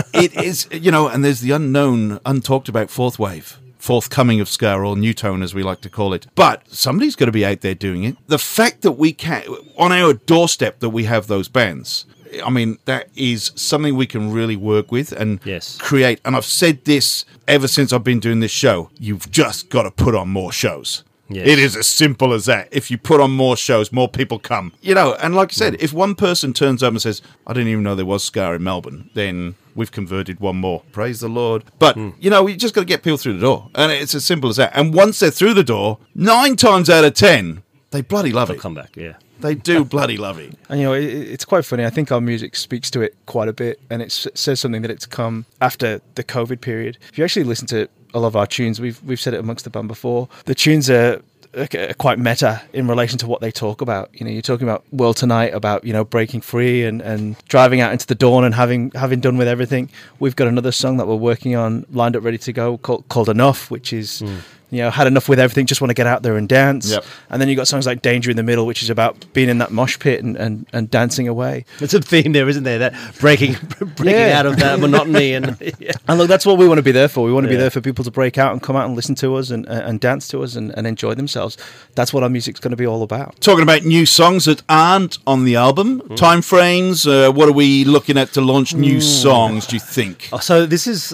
and there's the unknown, untalked about fourth wave. Forthcoming of ska, or new tone as we like to call it. But somebody's got to be out there doing it. The fact that we can, on our doorstep, that we have those bands, I mean, that is something we can really work with and create. And I've said this ever since I've been doing this show. You've just got to put on more shows. Yes. It is as simple as that. If you put on more shows, more people come. And like I said, if one person turns up and says, "I didn't even know there was ska in Melbourne," then we've converted one more. Praise the Lord. But, we just got to get people through the door. And it's as simple as that. And once they're through the door, 9 times out of 10, they bloody love it. They'll come back, yeah. They do bloody love it. And, it's quite funny. I think our music speaks to it quite a bit. And it says something that it's come after the COVID period. If you actually listen to a lot of our tunes, we've said it amongst the band before, the tunes are quite meta in relation to what they talk about. You're talking about World Tonight, about breaking free and driving out into the dawn and having done with everything. We've got another song that we're working on, lined up, ready to go, called Enough, which is had enough with everything, just want to get out there and dance. Yep. And then you got songs like Danger in the Middle, which is about being in that mosh pit and dancing away. There's a theme there, isn't there? That breaking out of that monotony. And look, that's what we want to be there for. We want to be there for people to break out and come out and listen to us and dance to us and enjoy themselves. That's what our music's going to be all about. Talking about new songs that aren't on the album, time frames, what are we looking at to launch new songs, do you think? So this is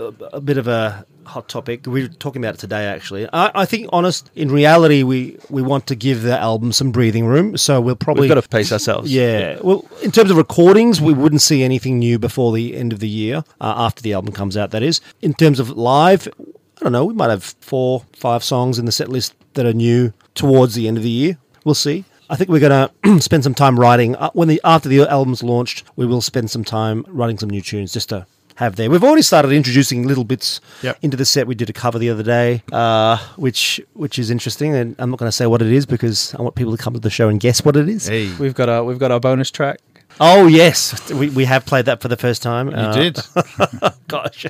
a bit of a hot topic. We were talking about it today, actually. I think, in reality, we want to give the album some breathing room, so we've got to pace ourselves. Yeah. Well, in terms of recordings, we wouldn't see anything new before the end of the year, after the album comes out, that is. In terms of live, I don't know, we might have 4, 5 songs in the set list that are new towards the end of the year. We'll see. I think we're going to spend some time writing. After the album's launched, we will spend some time writing some new tunes just to have there. We've already started introducing little bits into the set. We did a cover the other day, which is interesting, and I'm not going to say what it is because I want people to come to the show and guess what it is. Hey. We've got our bonus track. Oh, yes. We have played that for the first time. You did? Gosh.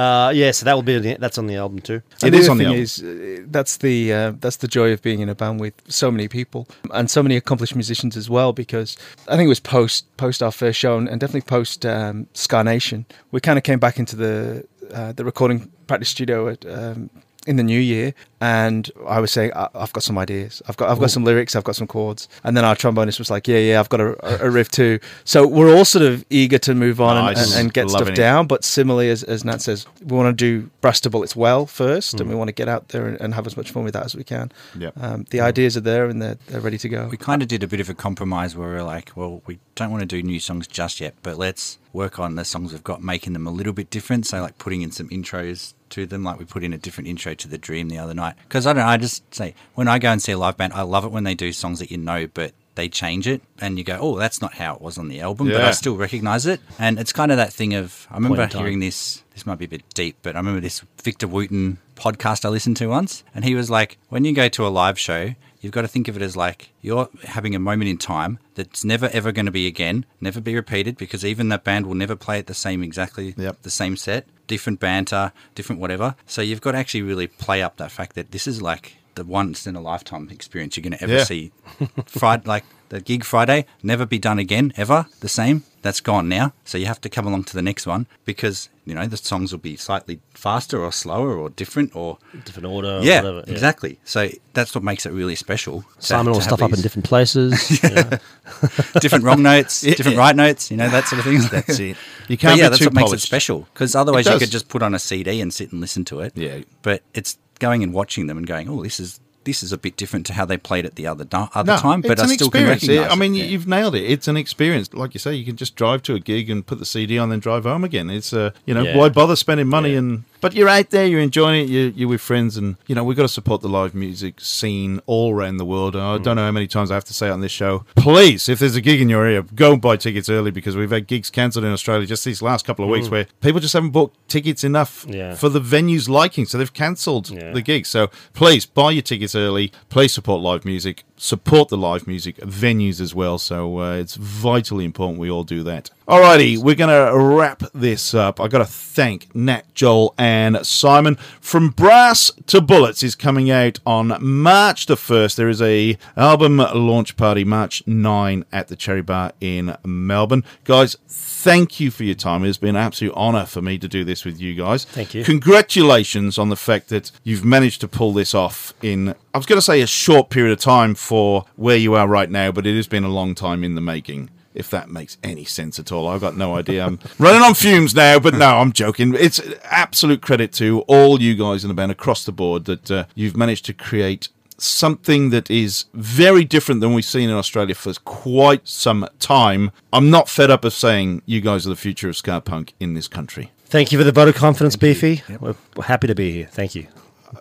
So that will be that's on the album too. It is on the album. That's the joy of being in a band with so many people and so many accomplished musicians as well. Because I think it was post our first show and definitely post Ska Nation, we kind of came back into the recording practice studio at in the new year, and I was saying, I've got some ideas, I've got some lyrics, I've got some chords, and then our trombonist was like, yeah, I've got a riff too. So we're all sort of eager to move on and get stuff down, but similarly, as Nat says, we want to do Brass to Bullets well first, and we want to get out there and have as much fun with that as we can. The ideas are there and they're ready to go. We kind of did a bit of a compromise where we're like, well, we don't want to do new songs just yet, but let's work on the songs we've got, making them a little bit different. So like putting in some intros to them, like we put in a different intro to The Dream the other night. Because I just say, when I go and see a live band, I love it when they do songs that you know, but they change it and you go, oh, that's not how it was on the album, but I still recognise it. And it's kind of that thing of, I remember hearing this might be a bit deep, but I remember this Victor Wooten podcast I listened to once, and he was like, when you go to a live show, you've got to think of it as like you're having a moment in time that's never ever going to be again, never be repeated, because even that band will never play it the same, exactly the same set, different banter, different whatever. So you've got to actually really play up that fact that this is like the once in a lifetime experience you're going to ever see. Friday, like the gig Friday, never be done again, ever, the same. That's gone now. So you have to come along to the next one because, you know, the songs will be slightly faster or slower or different or... different order or whatever. Yeah, exactly. So that's what makes it really special. Simon will stuff up in different places. Different wrong notes, different right notes, you know, that sort of thing. That's it. You can't be that's too what makes polished. It special. Because otherwise you could just put on a CD and sit and listen to it. Yeah. But it's going and watching them and going, oh, this is a bit different to how they played it the other time, but I still can recognise it. I mean, you've nailed it. It's an experience. Like you say, you can just drive to a gig and put the CD on, then drive home again. It's, why bother spending money? But you're out there, you're enjoying it, you're with friends, and, you know, we've got to support the live music scene all around the world. I don't know how many times I have to say it on this show. Please, if there's a gig in your area, go and buy tickets early, because we've had gigs cancelled in Australia just these last couple of weeks where people just haven't bought tickets enough for the venue's liking, so they've cancelled the gig. So please, buy your tickets early. Please support live music. Support the live music venues as well. So it's vitally important we all do that. Alrighty, we're going to wrap this up. I've got to thank Nat, Joel, and Simon. From Brass to Bullets is coming out on March the 1st. There is a album launch party March 9 at the Cherry Bar in Melbourne. Guys, thank you for your time. It's been an absolute honour for me to do this with you guys. Thank you. Congratulations on the fact that you've managed to pull this off in, I was going to say, a short period of time for where you are right now, but it has been a long time in the making. If that makes any sense at all. I've got no idea. I'm running on fumes now, but no, I'm joking. It's absolute credit to all you guys in the band across the board that you've managed to create something that is very different than we've seen in Australia for quite some time. I'm not fed up of saying you guys are the future of ska punk in this country. Thank you for the vote of confidence, Beefy. Yep. We're happy to be here. Thank you.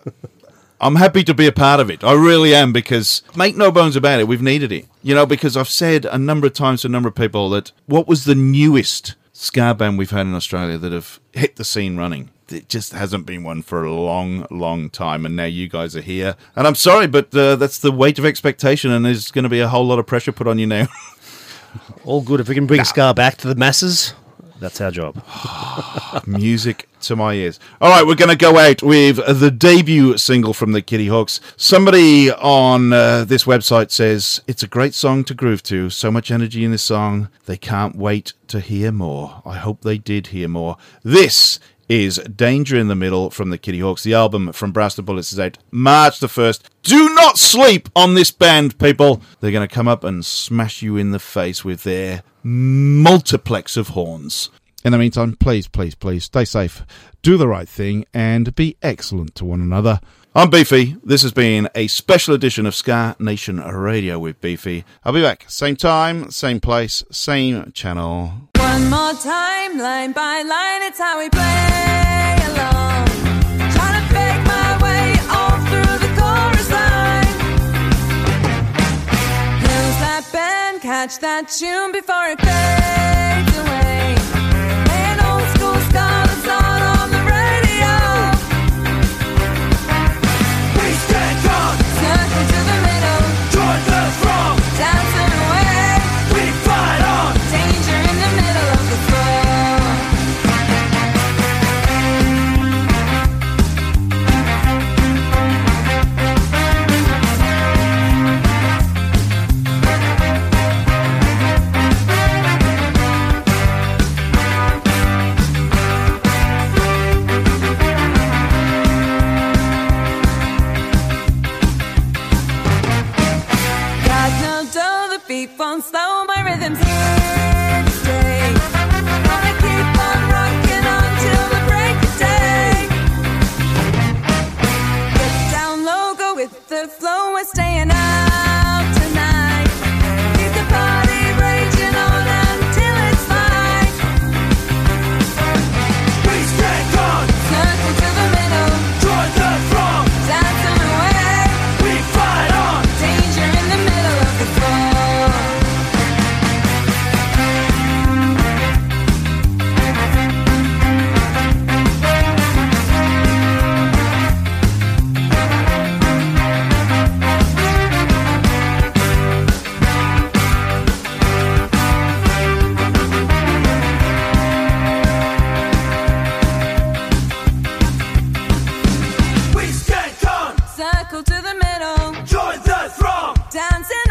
I'm happy to be a part of it. I really am, because make no bones about it, we've needed it. You know, because I've said a number of times to a number of people that what was the newest ska band we've had in Australia that have hit the scene running? It just hasn't been one for a long, long time, and now you guys are here. And I'm sorry, but that's the weight of expectation, and there's going to be a whole lot of pressure put on you now. All good. If we can bring ska back to the masses, that's our job. Music to my ears. All right, we're going to go out with the debut single from the Kitty Hawks. Somebody on this website says, it's a great song to groove to. So much energy in this song. They can't wait to hear more. I hope they did hear more. This is Danger in the Middle from the Kitty Hawks. The album From Brass to Bullets is out March the 1st. Do not sleep on this band, people. They're going to come up and smash you in the face with their multiplex of horns. In the meantime, please, please, please stay safe, do the right thing, and be excellent to one another. I'm Beefy. This has been a special edition of Ska Nation Radio with Beefy. I'll be back. Same time, same place, same channel. One more time, line by line, it's how we play along. Trying to fake my way all through the chorus line. Here's that band, catch that tune before it fades away. An old school scholar's on the radio. We stand strong, circle to the middle, join the throng, dancing away. We fight on, danger. keep on slow, my rhythm's here to stay. Gonna keep on rocking on till the break of day. Get down low, go with the flow, we're staying out tonight. Keep the party raging on until it's light. We stand on, Circle to the middle, join the throng. dancing away. We fight on, Danger in the middle of the floor. we stand on, Circle to the middle, join the throng. dancing